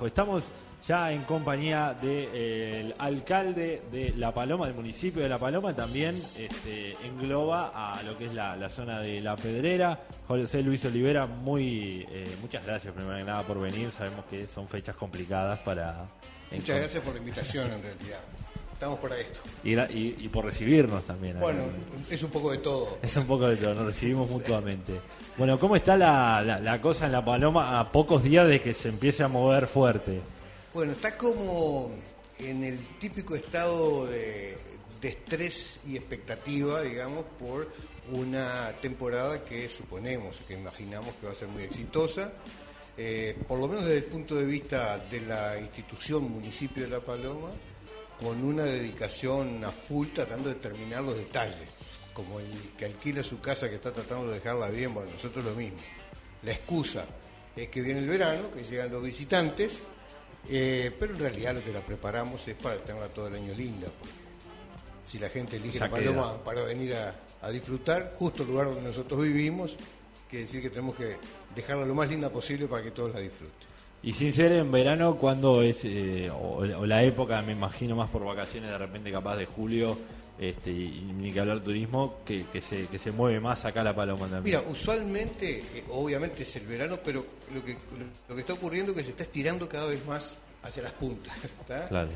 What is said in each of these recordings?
Pues estamos ya en compañía del alcalde de La Paloma, del municipio de La Paloma, también engloba a lo que es la zona de La Pedrera. José Luis Olivera, muchas gracias primero que nada por venir, sabemos que son fechas complicadas para... Muchas gracias por la invitación en realidad. Estamos para esto. Y por recibirnos también. Bueno, es un poco de todo. Es un poco de todo, nos recibimos mutuamente. Bueno, ¿cómo está la cosa en La Paloma a pocos días de que se empiece a mover fuerte? Bueno, está como en el típico estado de estrés y expectativa, digamos, por una temporada que imaginamos que va a ser muy exitosa. Por lo menos desde el punto de vista de la institución municipio de La Paloma, con una dedicación a full tratando de terminar los detalles, como el que alquila su casa que está tratando de dejarla bien. Bueno, nosotros lo mismo. La excusa es que viene el verano, que llegan los visitantes, pero en realidad lo que la preparamos es para tenerla todo el año linda, porque si la gente elige La Paloma para venir a disfrutar, justo el lugar donde nosotros vivimos, quiere decir que tenemos que dejarla lo más linda posible para que todos la disfruten. Y sin ser en verano, ¿cuándo es, o la época, me imagino más por vacaciones, de repente capaz de julio, y ni que hablar turismo, que se mueve más acá La Paloma también? Mira, usualmente, obviamente es el verano, pero lo que está ocurriendo es que se está estirando cada vez más hacia las puntas, ¿está? Claro.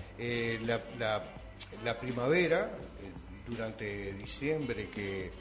La primavera, durante diciembre, que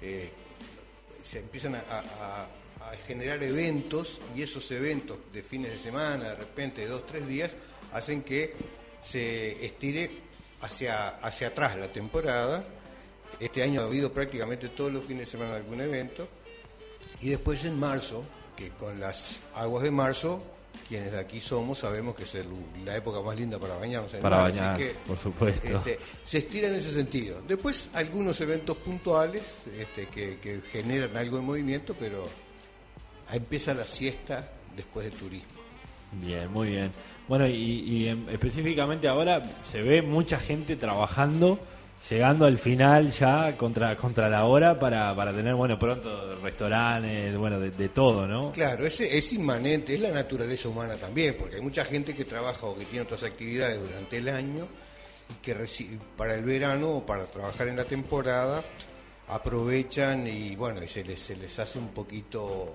se empiezan a generar eventos, y esos eventos de fines de semana, de repente de 2-3 días, hacen que se estire hacia atrás la temporada. Este año ha habido prácticamente todos los fines de semana algún evento, y después en marzo, que con las aguas de marzo, quienes de aquí somos sabemos que es la época más linda para bañarnos en para mar, bañar, así que, por supuesto. Se estira en ese sentido. Después algunos eventos puntuales que generan algo de movimiento, pero empieza la siesta después del turismo. Bien, muy bien. Bueno, y específicamente ahora se ve mucha gente trabajando, llegando al final ya contra la hora para tener, bueno, pronto restaurantes, bueno, de todo, ¿no? Claro, es inmanente, es la naturaleza humana también, porque hay mucha gente que trabaja o que tiene otras actividades durante el año y que para el verano o para trabajar en la temporada aprovechan y bueno, y se les hace un poquito,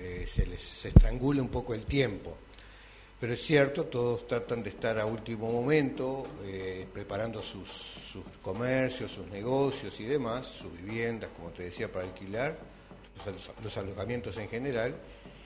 se estrangula un poco el tiempo. Pero es cierto, todos tratan de estar a último momento, preparando sus comercios, sus negocios y demás, sus viviendas, como te decía, para alquilar, los alojamientos en general.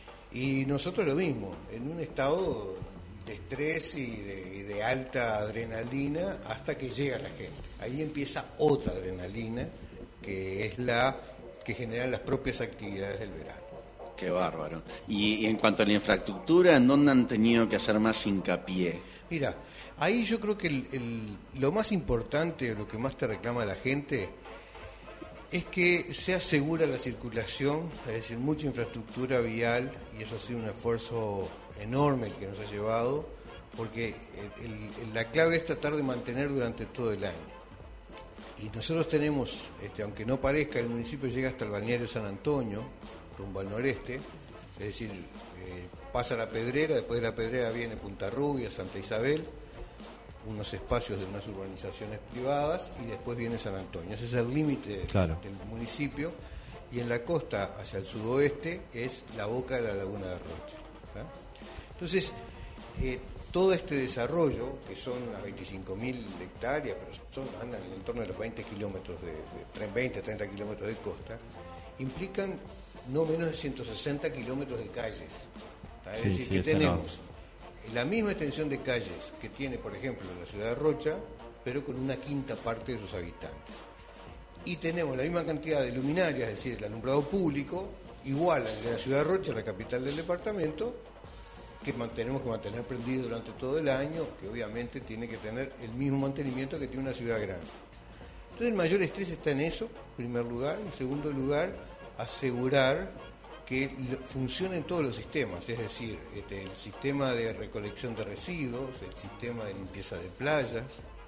Y nosotros lo mismo, en un estado de estrés y de alta adrenalina hasta que llega la gente. Ahí empieza otra adrenalina, que es la que generan las propias actividades del verano. Qué bárbaro. Y en cuanto a la infraestructura, ¿en dónde han tenido que hacer más hincapié? Mira, ahí yo creo que lo más importante, lo que más te reclama la gente, es que sea segura la circulación, es decir, mucha infraestructura vial, y eso ha sido un esfuerzo enorme el que nos ha llevado, porque la clave es tratar de mantener durante todo el año. Y nosotros tenemos, aunque no parezca, el municipio llega hasta el balneario San Antonio, rumbo al noreste, es decir, pasa La Pedrera, después de La Pedrera viene Punta Rubia, Santa Isabel, unos espacios de unas urbanizaciones privadas, y después viene San Antonio. Ese es el límite del municipio, y en la costa hacia el sudoeste es la boca de la laguna de Rocha, ¿sí? Entonces, todo este desarrollo, que son unas 25.000 hectáreas, pero andan en torno de los 20 kilómetros de 20-30 kilómetros de costa, implican no menos de 160 kilómetros de calles. Es decir, que tenemos la misma extensión de calles que tiene, por ejemplo, la ciudad de Rocha, pero con una quinta parte de sus habitantes. Y tenemos la misma cantidad de luminarias, es decir, el alumbrado público, igual al de la ciudad de Rocha, la capital del departamento, que tenemos que mantener prendido durante todo el año, que obviamente tiene que tener el mismo mantenimiento que tiene una ciudad grande. Entonces el mayor estrés está en eso, en primer lugar. En segundo lugar, asegurar que funcionen todos los sistemas, es decir, el sistema de recolección de residuos, el sistema de limpieza de playas,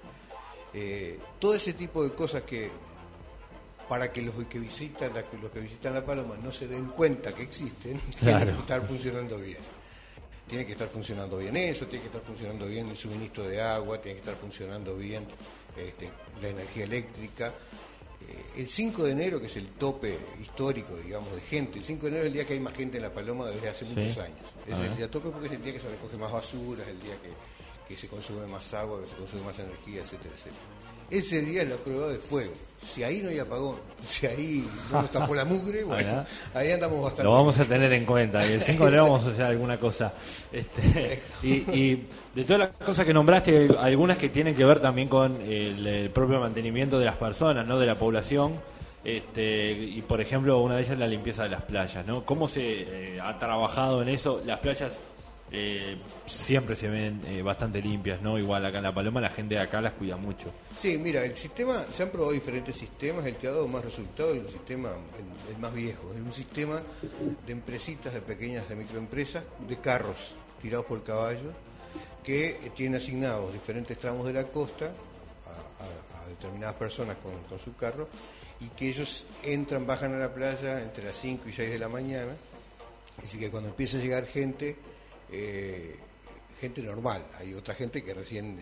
todo ese tipo de cosas que, para que los que visitan La Paloma no se den cuenta que existen, tienen que estar funcionando bien. tiene que estar funcionando bien eso, tiene que estar funcionando bien el suministro de agua, tiene que estar funcionando bien la energía eléctrica. El 5 de enero, que es el tope histórico, digamos, de gente, el 5 de enero es el día que hay más gente en La Paloma desde hace muchos años. Es el día tope porque es el día que se recoge más basura, es el día que se consume más agua, que se consume más energía, etcétera, etcétera. Ese día es la prueba de fuego. Si ahí no hay apagón, si ahí no nos tapó la mugre, bueno, ahí andamos bastante. Lo vamos a tener en cuenta. Y el 5 de enero vamos a hacer alguna cosa. Y de todas las cosas que nombraste, hay algunas que tienen que ver también con el propio mantenimiento de las personas, ¿no? De la población. Y por ejemplo, una de ellas es la limpieza de las playas, ¿no? ¿Cómo se ha trabajado en eso? Las playas siempre se ven bastante limpias, ¿no? Igual acá en La Paloma la gente de acá las cuida mucho. Sí, mira, el sistema, se han probado diferentes sistemas, el que ha dado más resultados es el sistema, el más viejo, es un sistema de empresitas, de pequeñas, de microempresas, de carros tirados por caballos, que tienen asignados diferentes tramos de la costa a determinadas personas con su carro, y que ellos entran, bajan a la playa entre las 5 y 6 de la mañana, así que cuando empieza a llegar gente normal, hay otra gente que recién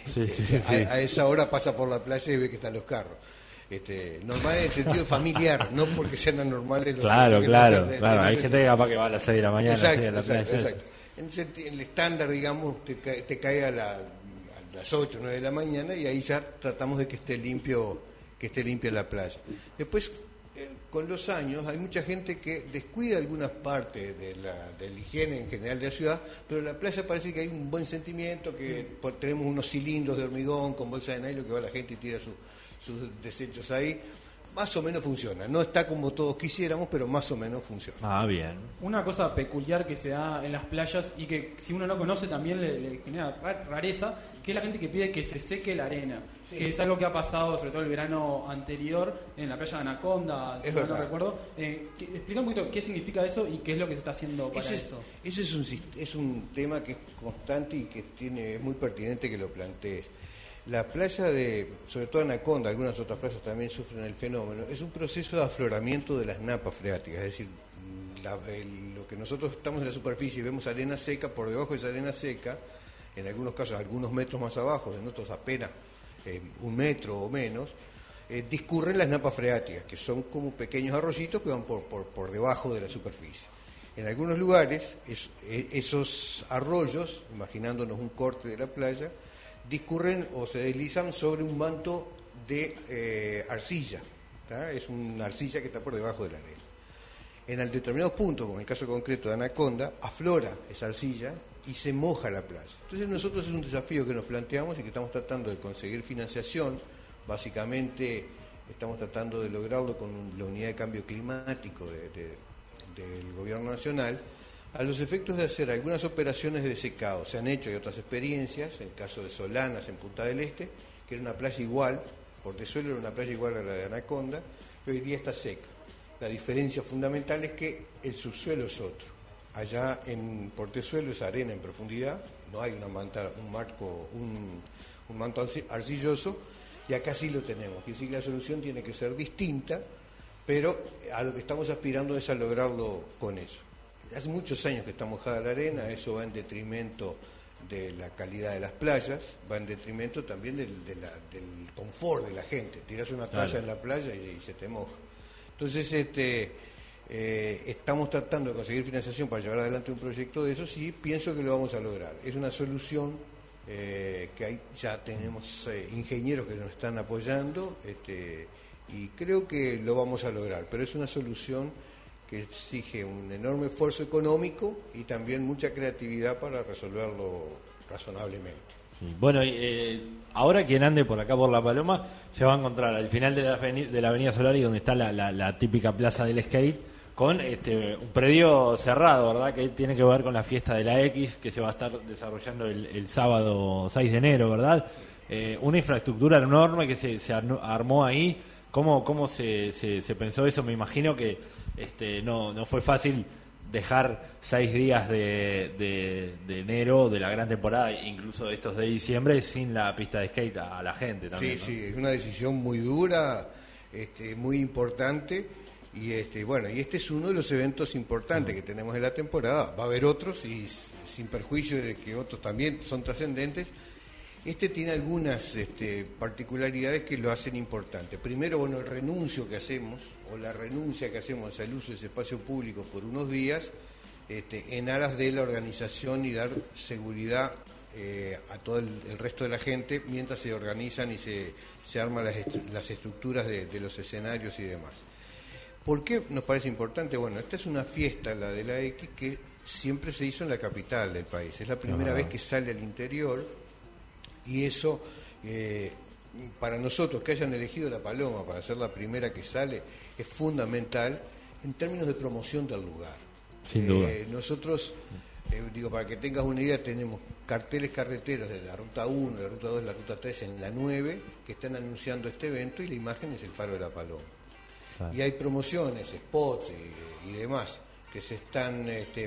a esa hora pasa por la playa y ve que están los carros. Normal en el sentido familiar, no porque sean anormales los claro, hay gente que capaz que va a las 6 de la mañana. Exacto. En el estándar, digamos, te cae a las 8 o 9 de la mañana y ahí ya tratamos de que esté limpia la playa. Después, con los años, hay mucha gente que descuida algunas partes de la higiene en general de la ciudad, pero en la playa parece que hay un buen sentimiento, que tenemos unos cilindros de hormigón con bolsa de nylon que va la gente y tira sus desechos ahí. Más o menos funciona. No está como todos quisiéramos, pero más o menos funciona. Ah, bien. Una cosa peculiar que se da en las playas y que si uno no conoce también le genera rareza, que es la gente que pide que se seque la arena. Sí. Que es algo que ha pasado, sobre todo el verano anterior, en la playa de Anaconda, si no recuerdo. Explica un poquito qué significa eso y qué es lo que se está haciendo para eso. Ese es un tema que es constante y que es muy pertinente que lo plantees. La playa sobre todo Anaconda, algunas otras playas también sufren el fenómeno, es un proceso de afloramiento de las napas freáticas, es decir, lo que nosotros estamos en la superficie y vemos arena seca, por debajo de esa arena seca, en algunos casos algunos metros más abajo, en otros apenas 1 metro o menos, discurren las napas freáticas, que son como pequeños arroyitos que van por debajo de la superficie. En algunos lugares, esos arroyos, imaginándonos un corte de la playa, discurren o se deslizan sobre un manto de arcilla, ¿tá? Es una arcilla que está por debajo de la arena. En determinados puntos, como en el caso concreto de Anaconda, aflora esa arcilla y se moja la playa. Entonces nosotros es un desafío que nos planteamos y que estamos tratando de conseguir financiación. Básicamente estamos tratando de lograrlo con la unidad de cambio climático del gobierno nacional, a los efectos de hacer algunas operaciones de secado. Se han hecho, hay otras experiencias, el caso de Solanas en Punta del Este, que era una playa igual, Portezuelo era una playa igual a la de Anaconda, que hoy día está seca. La diferencia fundamental es que el subsuelo es otro. Allá en Portezuelo es arena en profundidad, no hay un manto arcilloso, y acá sí lo tenemos. Quiere decir que la solución tiene que ser distinta, pero a lo que estamos aspirando es a lograrlo con eso. Hace muchos años que está mojada la arena, eso va en detrimento de la calidad de las playas, va en detrimento también del confort de la gente. Tirás una toalla en la playa y se te moja. Entonces, estamos tratando de conseguir financiación para llevar adelante un proyecto de eso, sí, pienso que lo vamos a lograr. Es una solución que ahí ya tenemos ingenieros que nos están apoyando, y creo que lo vamos a lograr, pero es una solución que exige un enorme esfuerzo económico y también mucha creatividad para resolverlo razonablemente. Sí. Bueno, ahora quien ande por acá por La Paloma se va a encontrar al final de la Avenida Solari, donde está la típica plaza del skate, con un predio cerrado, ¿verdad? Que tiene que ver con la fiesta de la X, que se va a estar desarrollando el sábado 6 de enero, ¿verdad? Una infraestructura enorme que se armó ahí. ¿Cómo se pensó eso? Me imagino que no fue fácil dejar 6 días de enero, de la gran temporada, incluso de estos de diciembre, sin la pista de skate a la gente también. Sí, ¿no? Sí, es una decisión muy dura, muy importante, Y bueno, y este es uno de los eventos importantes que tenemos en la temporada. Va a haber otros, y sin perjuicio de que otros también son trascendentes. Este tiene algunas particularidades que lo hacen importante. Primero, bueno, el renuncio que hacemos, o la renuncia que hacemos al uso de ese espacio público por unos días, en aras de la organización y dar seguridad a todo el resto de la gente mientras se organizan y se arman las estructuras de los escenarios y demás. ¿Por qué nos parece importante? Bueno, esta es una fiesta, la de la X, que siempre se hizo en la capital del país. Es la primera vez que sale al interior, y eso, para nosotros que hayan elegido La Paloma para ser la primera que sale, es fundamental en términos de promoción del lugar. Sin duda. Nosotros, para que tengas una idea, tenemos carteles carreteros de la Ruta 1, de la Ruta 2, de la Ruta 3 en la 9, que están anunciando este evento, y la imagen es el Faro de La Paloma. Claro. Y hay promociones, spots y demás que se están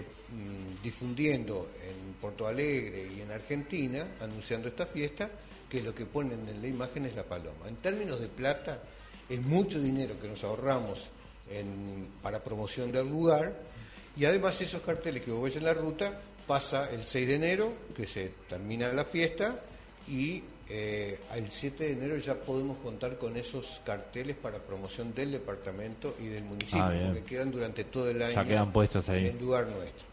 difundiendo en Porto Alegre y en Argentina, anunciando esta fiesta, que lo que ponen en la imagen es La Paloma. En términos de plata, es mucho dinero que nos ahorramos para promoción del lugar, y además esos carteles que vos ves en la ruta, pasa el 6 de enero, que se termina la fiesta, y al 7 de enero ya podemos contar con esos carteles para promoción del departamento y del municipio, porque quedan durante todo el año. Ya quedan puestos ahí. En lugar nuestro,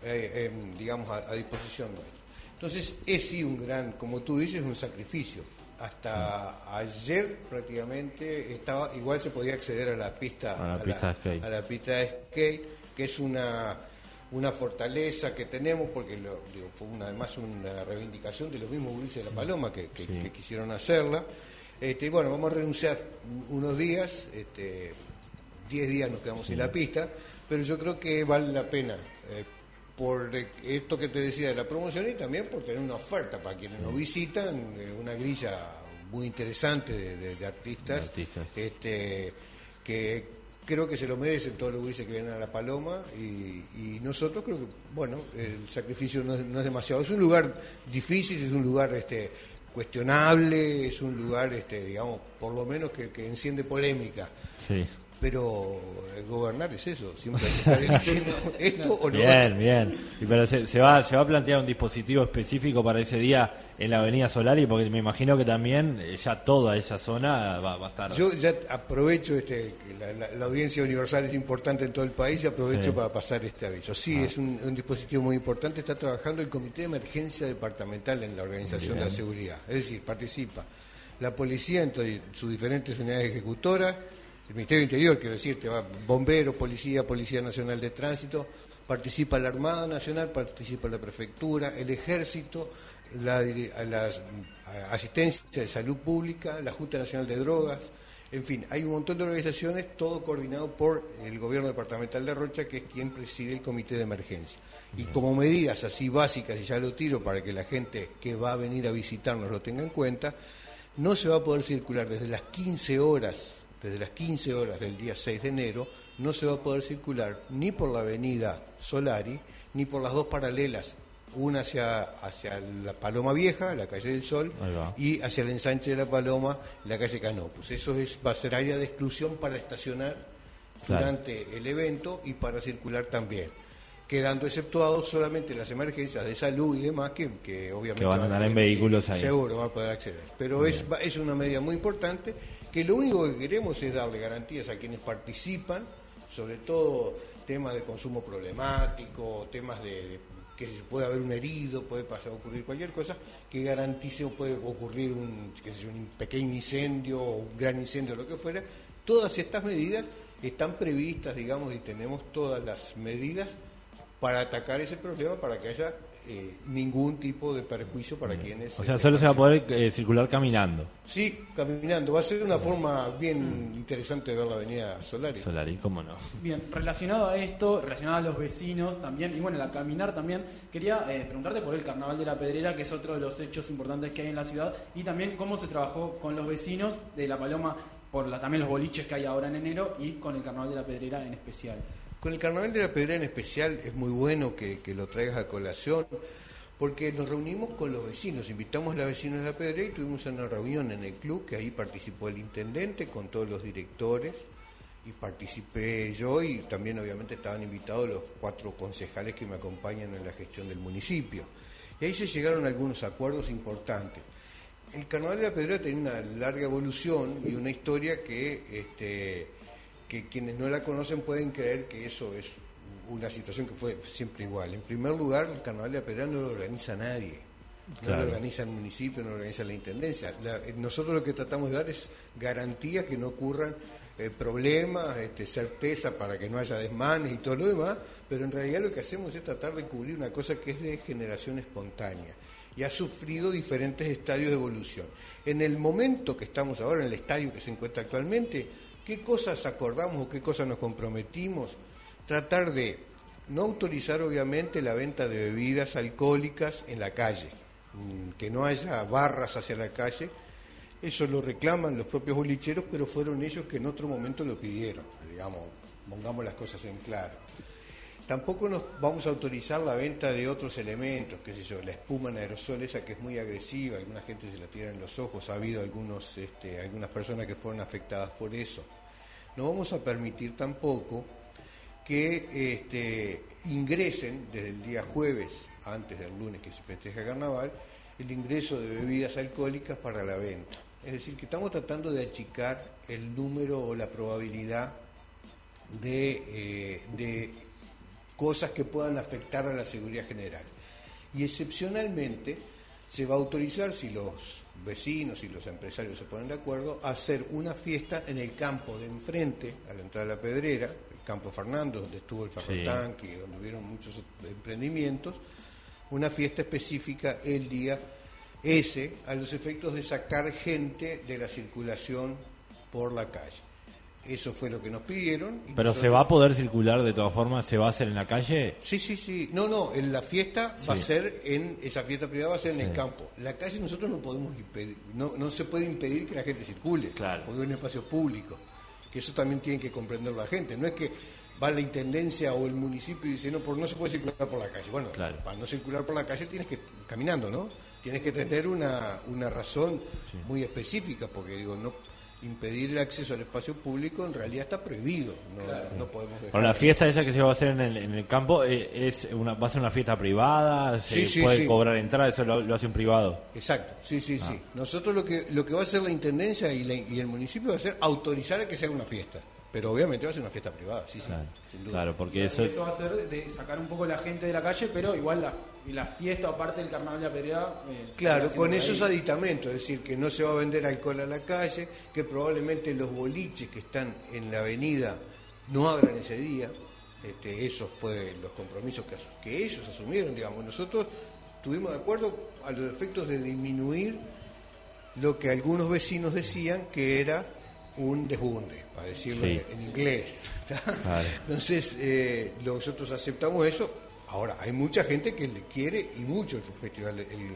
a disposición nuestra. Entonces es sí un gran, como tú dices, un sacrificio. Hasta ayer prácticamente igual se podía acceder a la pista, a la pista de skate, que es una fortaleza que tenemos, porque fue además una reivindicación de los mismos gurises de La Paloma que quisieron hacerla. Bueno, vamos a renunciar unos días, 10 días nos quedamos sin la pista, pero yo creo que vale la pena, por esto que te decía de la promoción, y también por tener una oferta para quienes nos visitan, una grilla muy interesante de artistas, que creo que se lo merecen todos los gurises que vienen a La Paloma, y nosotros creo que, bueno, el sacrificio no es demasiado. Es un lugar difícil, es un lugar cuestionable, es un lugar, digamos, por lo menos que enciende polémica. Sí. Pero gobernar es eso, siempre hay que estar eligiendo esto o lo otro. Bien. Pero se va a plantear un dispositivo específico para ese día en la Avenida Solari, porque me imagino que también ya toda esa zona va a estar. Yo ya aprovecho, la audiencia universal es importante en todo el país, y aprovecho para pasar este aviso. Sí, es un dispositivo muy importante. Está trabajando el Comité de Emergencia Departamental en la organización de la seguridad. Es decir, participa la policía en sus diferentes unidades ejecutoras, el Ministerio del Interior, quiero decirte, bomberos, Policía Nacional de Tránsito, participa la Armada Nacional, participa la Prefectura, el Ejército, la Asistencia de Salud Pública, la Junta Nacional de Drogas, en fin, hay un montón de organizaciones, todo coordinado por el Gobierno Departamental de Rocha, que es quien preside el Comité de Emergencia. Y como medidas así básicas, y ya lo tiro para que la gente que va a venir a visitarnos lo tenga en cuenta, no se va a poder circular desde las 15 horas del día 6 de enero, no se va a poder circular ni por la avenida Solari, ni por las dos paralelas, una hacia la Paloma Vieja, la calle del Sol, y hacia el ensanche de la Paloma, la calle Canopus. Eso va a ser área de exclusión para estacionar durante el evento y para circular también, quedando exceptuados solamente las emergencias de salud y demás, que obviamente van a andar en vehículos ahí. Seguro van a poder acceder. Pero es una medida muy importante, que lo único que queremos es darle garantías a quienes participan, sobre todo temas de consumo problemático, temas de que si puede haber un herido, puede ocurrir cualquier cosa, que garantice, o puede ocurrir un pequeño incendio o un gran incendio, lo que fuera. Todas estas medidas están previstas, digamos, y tenemos todas las medidas para atacar ese problema, para que haya ningún tipo de perjuicio para quienes... O sea, solo se va a poder circular caminando. Sí, caminando. Va a ser una forma bien interesante de ver la avenida Solari. Solari, cómo no. Bien, relacionado a esto, relacionado a los vecinos también, y bueno, a caminar también, quería preguntarte por el Carnaval de la Pedrera, que es otro de los hechos importantes que hay en la ciudad, y también cómo se trabajó con los vecinos de La Paloma, también los boliches que hay ahora en enero, y con el Carnaval de la Pedrera en especial. Con el Carnaval de la Pedrera en especial es muy bueno que lo traigas a colación, porque nos reunimos con los vecinos, invitamos a los vecinos de la Pedrera y tuvimos una reunión en el club, que ahí participó el intendente con todos los directores, y participé yo, y también obviamente estaban invitados los 4 concejales que me acompañan en la gestión del municipio. Y ahí se llegaron a algunos acuerdos importantes. El Carnaval de la Pedrera tiene una larga evolución y una historia que quienes no la conocen pueden creer que eso es una situación que fue siempre igual. En primer lugar, el Carnaval de la Pedrera no lo organiza nadie. No lo organiza el municipio, no lo organiza la intendencia. Nosotros lo que tratamos de dar es garantía que no ocurran problemas, certeza para que no haya desmanes y todo lo demás, pero en realidad lo que hacemos es tratar de cubrir una cosa que es de generación espontánea y ha sufrido diferentes estadios de evolución. En el momento que estamos ahora, en el estadio que se encuentra actualmente, ¿qué cosas acordamos o qué cosas nos comprometimos? Tratar de no autorizar obviamente la venta de bebidas alcohólicas en la calle, que no haya barras hacia la calle. Eso lo reclaman los propios bolicheros, pero fueron ellos que en otro momento lo pidieron, digamos, pongamos las cosas en claro. Tampoco nos vamos a autorizar la venta de otros elementos, qué sé yo, la espuma en aerosol, esa que es muy agresiva, alguna gente se la tira en los ojos, ha habido algunas personas que fueron afectadas por eso. No vamos a permitir tampoco que ingresen desde el día jueves, antes del lunes que se festeja Carnaval, el ingreso de bebidas alcohólicas para la venta. Es decir, que estamos tratando de achicar el número o la probabilidad de cosas que puedan afectar a la seguridad general. Y excepcionalmente se va a autorizar, si los vecinos y los empresarios se ponen de acuerdo, a hacer una fiesta en el campo de enfrente, a la entrada de la Pedrera, el campo Fernando, donde estuvo el ferrotanque, sí, donde hubieron muchos emprendimientos, una fiesta específica el día ese, a los efectos de sacar gente de la circulación por la calle. Eso fue lo que nos pidieron. ¿Pero nosotros... se va a poder circular de todas formas? ¿Se va a hacer en la calle? Sí. No, en la fiesta va a ser esa fiesta privada va a ser en el campo. La calle nosotros no podemos impedir, no se puede impedir que la gente circule, claro, porque es un espacio público, que eso también tiene que comprender la gente. No es que va la intendencia o el municipio y dice, no se puede circular por la calle. Bueno, claro, para no circular por la calle tienes que, caminando, ¿no? Tienes que tener una razón muy específica, porque digo, no impedir el acceso al espacio público en realidad está prohibido, no podemos dejar. Pero la fiesta esa que se va a hacer en el campo va a ser una fiesta privada, se puede cobrar entrada, eso lo hace un privado. Exacto, sí. Nosotros lo que va a hacer la intendencia y el municipio va a ser autorizar a que se haga una fiesta. Pero obviamente va a ser una fiesta privada, claro, sin duda. Claro, porque eso va a ser de sacar un poco la gente de la calle, pero igual la fiesta, aparte del Carnaval de la Pedrera... claro, con esos aditamentos, es decir, que no se va a vender alcohol a la calle, que probablemente los boliches que están en la avenida no abran ese día. Esos fueron los compromisos que ellos asumieron, digamos. Nosotros estuvimos de acuerdo a los efectos de disminuir lo que algunos vecinos decían que era un desbunde, para decirlo en inglés. Vale. Entonces, nosotros aceptamos eso. Ahora, hay mucha gente que le quiere y mucho el festival,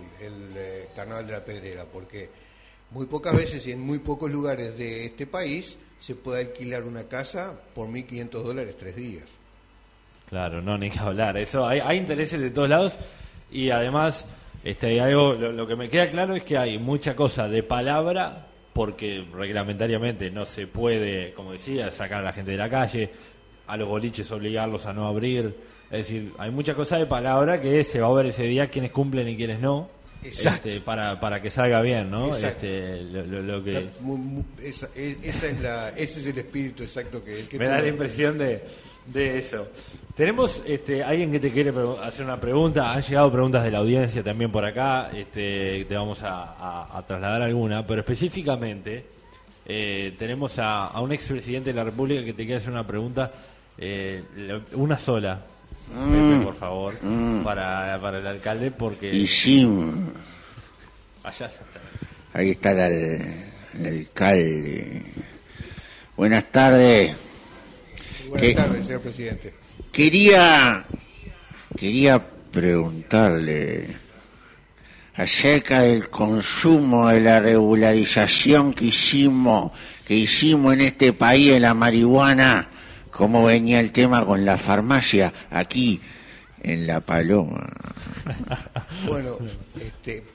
el Carnaval de la Pedrera, porque muy pocas veces y en muy pocos lugares de este país se puede alquilar una casa por $1.500 3 días. Claro, no, ni que hablar. Eso hay intereses de todos lados y además hay algo, lo que me queda claro es que hay mucha cosa de palabra, porque reglamentariamente no se puede, como decía, sacar a la gente de la calle, a los boliches obligarlos a no abrir. Es decir, hay mucha cosa de palabra que se va a ver ese día quiénes cumplen y quiénes no. Exacto. Para que salga bien, ¿no? Exacto. Lo que... ese es el espíritu exacto que me da la impresión de eso. Tenemos alguien que te quiere hacer una pregunta. Han llegado preguntas de la audiencia también por acá. Te vamos a trasladar alguna, pero específicamente tenemos a un expresidente de la República que te quiere hacer una pregunta, una sola. Pepe, por favor, para el alcalde, porque... Y sí, allá está. Ahí está el alcalde. Buenas tardes. Buenas tardes, señor presidente. Quería preguntarle acerca del consumo, de la regularización que hicimos en este país de la marihuana. ¿Cómo venía el tema con la farmacia aquí en La Paloma? Bueno,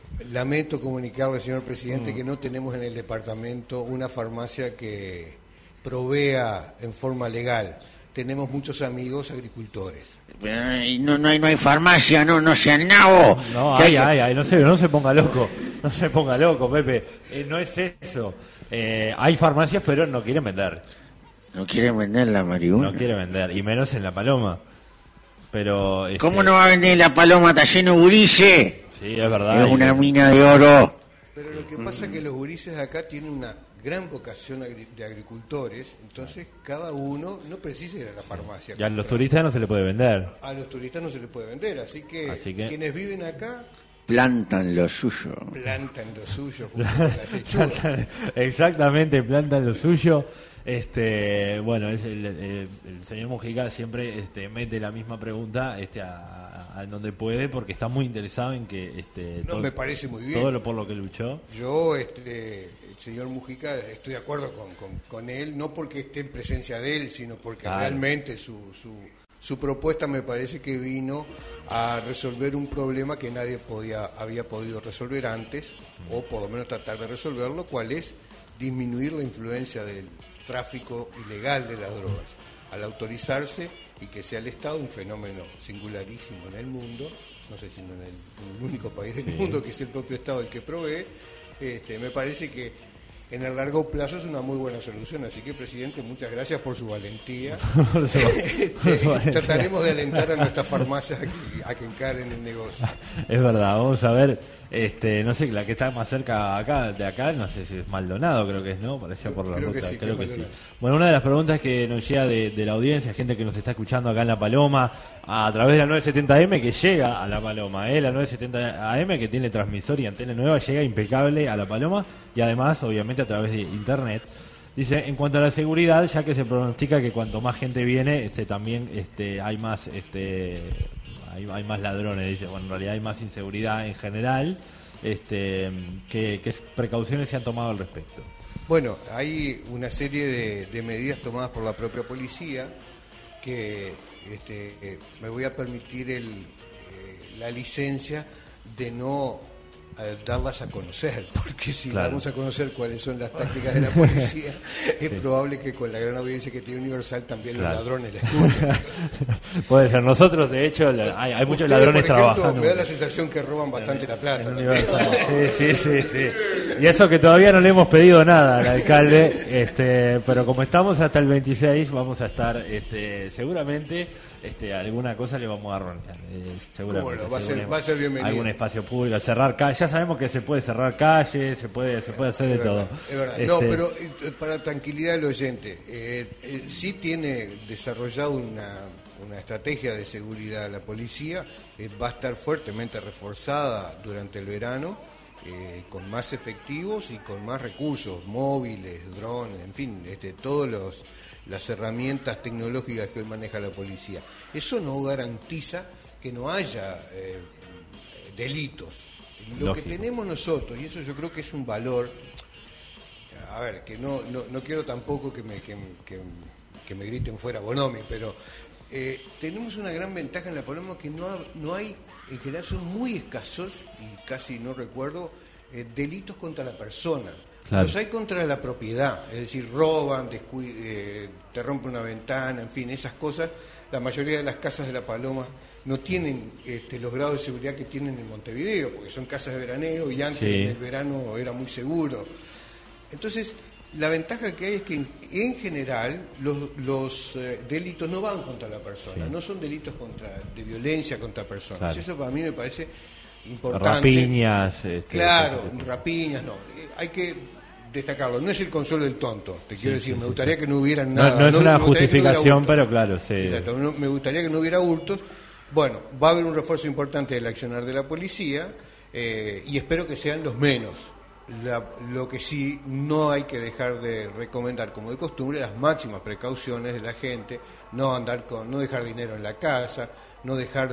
lamento comunicarle, señor presidente, que no tenemos en el departamento una farmacia que provea en forma legal. Tenemos muchos amigos agricultores. No hay farmacia, no sean nabo. No, no se ponga loco. No se ponga loco, Pepe. No es eso. Hay farmacias, pero no quieren vender. No quieren vender la marihuana. No quiere vender, y menos en La Paloma. Pero ¿cómo no va a vender La Paloma? Está lleno de gurises. Sí, es verdad. Es una mina de oro. Pero lo que pasa es que los gurises de acá tienen una gran vocación de agricultores, entonces cada uno no precisa ir a la farmacia. Ya a los turistas no se le puede vender. A los turistas no se les puede vender, así que quienes viven acá plantan lo suyo. Plantan lo suyo, junto con la lechuga. Exactamente, plantan lo suyo. Bueno, es el señor Mujica siempre mete la misma pregunta a donde puede, porque está muy interesado en que me parece muy bien. Todo por lo que luchó. Yo, el señor Mujica, estoy de acuerdo con él, no porque esté en presencia de él, sino porque realmente su propuesta me parece que vino a resolver un problema que nadie había podido resolver antes, o por lo menos tratar de resolverlo, cual es disminuir la influencia del tráfico ilegal de las drogas. Al autorizarse y que sea el Estado un fenómeno singularísimo en el mundo, no sé si en el único país del mundo, que es el propio Estado el que provee, me parece que en el largo plazo es una muy buena solución. Así que, presidente, muchas gracias por su valentía. Trataremos de alentar a nuestras farmacias a que encaren el negocio. Es verdad, vamos a ver. No sé, la que está más cerca de acá, no sé si es Maldonado, creo que es, ¿no? Por allá por la ruta, creo que sí. Bueno, una de las preguntas que nos llega de la audiencia, gente que nos está escuchando acá en La Paloma, a través de la 970M, que llega a La Paloma, la 970AM, que tiene transmisor y antena nueva, llega impecable a La Paloma, y además, obviamente, a través de internet. Dice, en cuanto a la seguridad, ya que se pronostica que cuanto más gente viene, también hay más... Hay más ladrones, dice. Bueno, en realidad hay más inseguridad en general. ¿Qué precauciones se han tomado al respecto? Bueno, hay una serie de medidas tomadas por la propia policía que me voy a permitir la licencia de no darlas a conocer, porque si damos a conocer cuáles son las tácticas de la policía, es probable que con la gran audiencia que tiene Universal también los ladrones la escuchen. Puede ser. Nosotros, de hecho, hay muchos ladrones por ejemplo, trabajando. Me da la sensación que roban bastante la plata. Sí. Y eso que todavía no le hemos pedido nada al alcalde, pero como estamos hasta el 26, vamos a estar seguramente... alguna cosa le vamos a arrancar, seguramente. Bueno, va a ser bienvenido. Algún espacio público, cerrar calles. Ya sabemos que se puede cerrar calles, se puede hacer de todo. Es verdad. No, pero para tranquilidad del oyente, sí tiene desarrollado una estrategia de seguridad. La policía va a estar fuertemente reforzada durante el verano, con más efectivos y con más recursos, móviles, drones, en fin, todos las herramientas tecnológicas que hoy maneja la policía. Eso no garantiza que no haya delitos. Lo que tenemos nosotros, y eso yo creo que es un valor, a ver, que no quiero tampoco que me griten fuera Bonomi, pero tenemos una gran ventaja en La Paloma, que no hay, en general son muy escasos, y casi no recuerdo, delitos contra la persona. Claro. Los hay contra la propiedad, es decir, roban, te rompen una ventana, en fin, esas cosas. La mayoría de las casas de La Paloma no tienen los grados de seguridad que tienen en Montevideo, porque son casas de veraneo y antes en el verano era muy seguro. Entonces, la ventaja que hay es que en general los delitos no van contra la persona, no son delitos de violencia contra personas. Claro. Eso para mí me parece importante. Rapiñas. Rapiñas, no. Hay que destacarlo, no es el consuelo del tonto, te quiero decir, me gustaría que no hubiera nada. No es una justificación, pero claro, sí. Exacto, me gustaría que no hubiera hurtos. Bueno, va a haber un refuerzo importante del accionar de la policía, y espero que sean los menos. Lo que sí no hay que dejar de recomendar, como de costumbre, las máximas precauciones de la gente, no dejar dinero en la casa, no dejar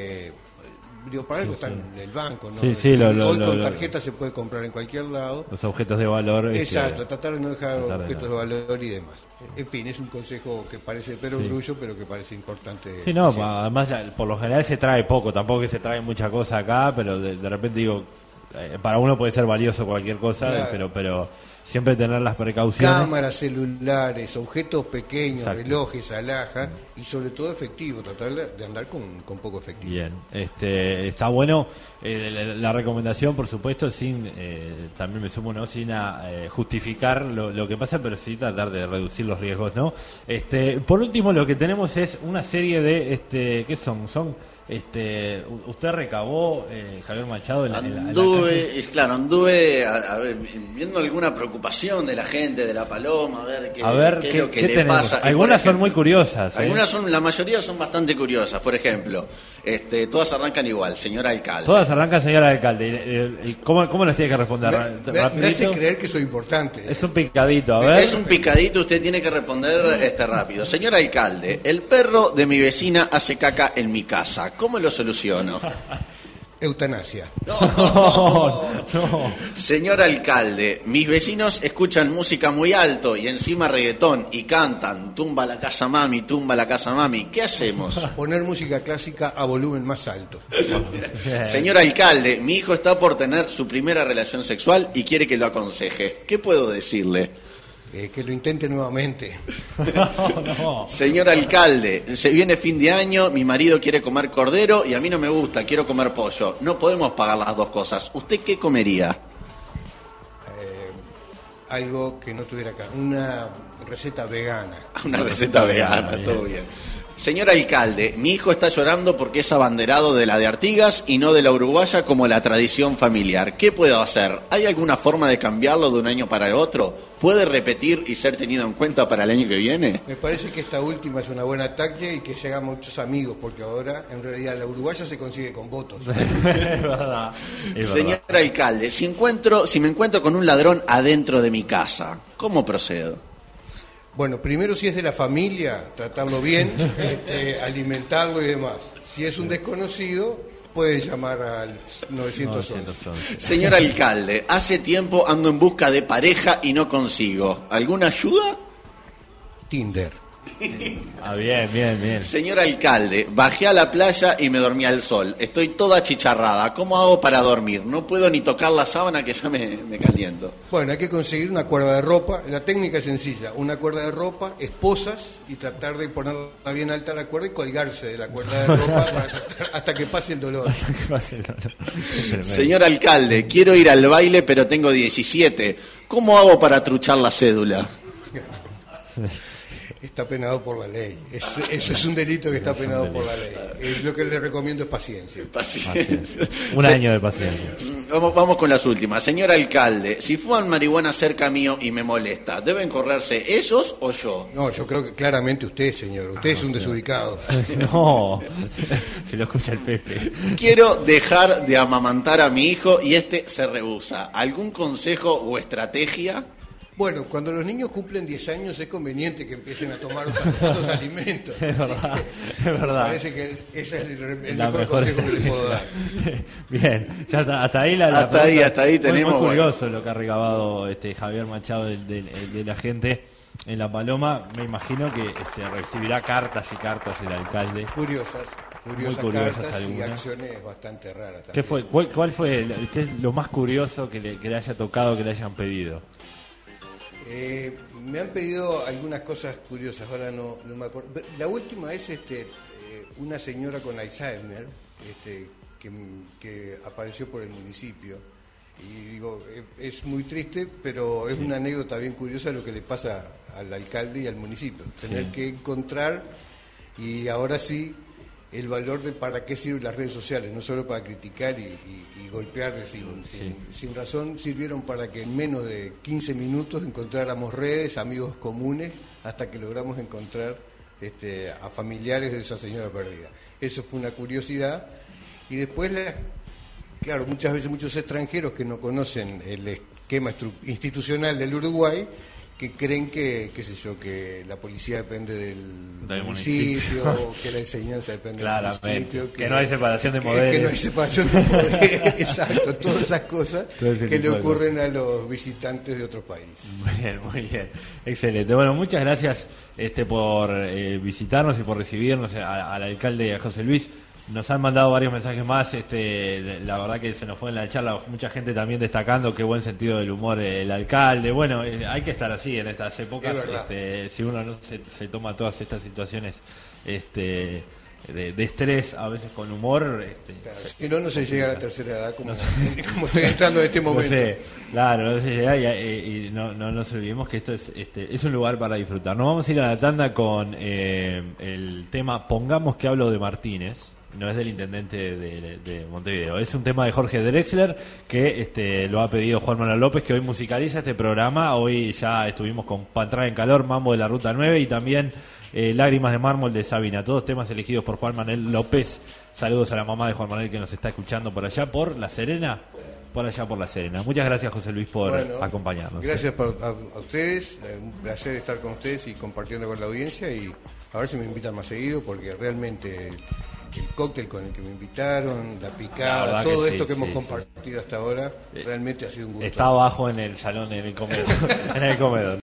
para algo está en el banco, ¿no? Hoy con tarjeta se puede comprar en cualquier lado. Los objetos de valor. Exacto, tratar de no dejar objetos de valor y demás. En fin, es un consejo que parece perogrullo, pero que parece importante. Sí, no, además por lo general se trae poco, tampoco que se trae mucha cosa acá, pero de repente digo, para uno puede ser valioso cualquier cosa, Claro. pero siempre tener las precauciones. Cámaras, celulares, objetos pequeños, Exacto. relojes, alhajas y sobre todo efectivo, tratar de andar con poco efectivo. Bien, está bueno la recomendación, por supuesto, sin también me sumo, ¿no? Sin justificar lo que pasa, pero sí tratar de reducir los riesgos, ¿no? Por último, lo que tenemos es una serie de ¿qué son? Usted recabó, Javier Machado, en la calle. Anduve a ver, viendo alguna preocupación de la gente de La Paloma, a ver qué es lo que ¿qué le tenemos? pasa. Y, por Algunas son ejemplo, muy curiosas. la mayoría son bastante curiosas. Por ejemplo, todas arrancan igual, señor alcalde. Todas arrancan, señor alcalde. ¿Y cómo les tiene que responder? Me hace ¿Rapidito? creer que soy importante. Es un picadito, a ver. Es un picadito, usted tiene que responder rápido. Señor alcalde, el perro de mi vecina hace caca en mi casa. ¿Cómo lo soluciono? Eutanasia. No. Señor alcalde, mis vecinos escuchan música muy alto y encima reggaetón y cantan tumba la casa mami, tumba la casa mami. ¿Qué hacemos? Poner música clásica a volumen más alto. Bien. Señor alcalde, mi hijo está por tener su primera relación sexual y quiere que lo aconseje. ¿Qué puedo decirle? Que lo intente nuevamente. No. Señor alcalde, se viene fin de año, mi marido quiere comer cordero y a mí no me gusta, quiero comer pollo. No podemos pagar las dos cosas. ¿Usted qué comería? Algo que no tuviera acá. Una receta vegana. Una receta vegana, todo bien. Señor alcalde, mi hijo está llorando porque es abanderado de la de Artigas y no de la uruguaya como la tradición familiar. ¿Qué puedo hacer? ¿Hay alguna forma de cambiarlo de un año para el otro? ¿Puede repetir y ser tenido en cuenta para el año que viene? Me parece que esta última es una buena táctica y que se hagan muchos amigos, porque ahora en realidad la uruguaya se consigue con votos. Es verdad. Señor alcalde, si me encuentro con un ladrón adentro de mi casa, ¿cómo procedo? Bueno, primero si es de la familia, tratarlo bien, alimentarlo y demás. Si es un desconocido, puede llamar al 911. Señor alcalde, hace tiempo ando en busca de pareja y no consigo. ¿Alguna ayuda? Tinder. Bien. Señor alcalde, bajé a la playa y me dormí al sol. Estoy toda achicharrada. ¿Cómo hago para dormir? No puedo ni tocar la sábana que ya me caliento. Bueno, hay que conseguir una cuerda de ropa. La técnica es sencilla. Una cuerda de ropa, esposas, y tratar de ponerla bien alta la cuerda y colgarse de la cuerda de ropa hasta que pase el dolor. Señor alcalde, quiero ir al baile pero tengo 17. ¿Cómo hago para truchar la cédula? Está penado por la ley. Eso es un delito que está penado por la ley. Lo que le recomiendo es paciencia. Paciencia. Un año de paciencia. Vamos con las últimas. Señor alcalde, si fuman marihuana cerca mío y me molesta, ¿deben correrse ellos o yo? No, yo creo que claramente usted, señor. Usted es un desubicado. No, se lo escucha el Pepe. Quiero dejar de amamantar a mi hijo y se rehúsa. ¿Algún consejo o estrategia? Bueno, cuando los niños cumplen 10 años es conveniente que empiecen a tomar otros alimentos. Es verdad, es verdad. Me parece que ese es el La mejor consejo que le puedo dar. Bien, ya hasta ahí Hasta ahí tenemos, Muy curioso lo que ha recabado Javier Machado de la gente en La Paloma. Me imagino que recibirá cartas y cartas el alcalde. Curiosas Muy curiosas cartas y algunas. acciones bastante raras también. ¿Qué fue? ¿Cuál fue qué es lo más curioso que le haya tocado, que le hayan pedido? Me han pedido algunas cosas curiosas, ahora no me acuerdo. La última es una señora con Alzheimer que apareció por el municipio. Y digo, es muy triste, pero es una anécdota bien curiosa lo que le pasa al alcalde y al municipio. Tener que encontrar, y ahora sí, el valor de para qué sirven las redes sociales, no solo para criticar y golpear sin razón, sirvieron para que en menos de 15 minutos encontráramos redes, amigos comunes, hasta que logramos encontrar a familiares de esa señora perdida. Eso fue una curiosidad. Y después, claro, muchas veces muchos extranjeros que no conocen el esquema institucional del Uruguay, que creen que la policía depende del municipio, que la enseñanza depende del municipio, que no hay separación de poderes. Que no hay separación de poderes, exacto, todas esas cosas que le ocurren a los visitantes de otros países. Muy bien, excelente. Bueno, muchas gracias por visitarnos y por recibirnos al alcalde José Luis. Nos han mandado varios mensajes más, la verdad que se nos fue en la charla mucha gente también destacando qué buen sentido del humor el alcalde. Bueno, hay que estar así en estas épocas, si uno no se toma todas estas situaciones de estrés, a veces con humor. Claro, si no se llega a la tercera edad como estoy entrando en este momento. No se llega y no nos olvidemos que esto es un lugar para disfrutar. Nos vamos a ir a la tanda con el tema Pongamos que hablo de Martínez. No es del intendente de Montevideo, es un tema de Jorge Drexler que lo ha pedido Juan Manuel López, que hoy musicaliza este programa. Hoy ya estuvimos con Pa' entrar en calor, Mambo de la Ruta 9 y también Lágrimas de Mármol de Sabina, todos temas elegidos por Juan Manuel López. Saludos a la mamá de Juan Manuel que nos está escuchando por allá por La Serena. Muchas gracias, José Luis, por acompañarnos. Gracias a ustedes, un placer estar con ustedes y compartiendo con la audiencia, y a ver si me invitan más seguido, porque realmente el cóctel con el que me invitaron, la picada, todo esto que hemos compartido hasta ahora, realmente ha sido un gusto. Está abajo en el salón, en el comedor.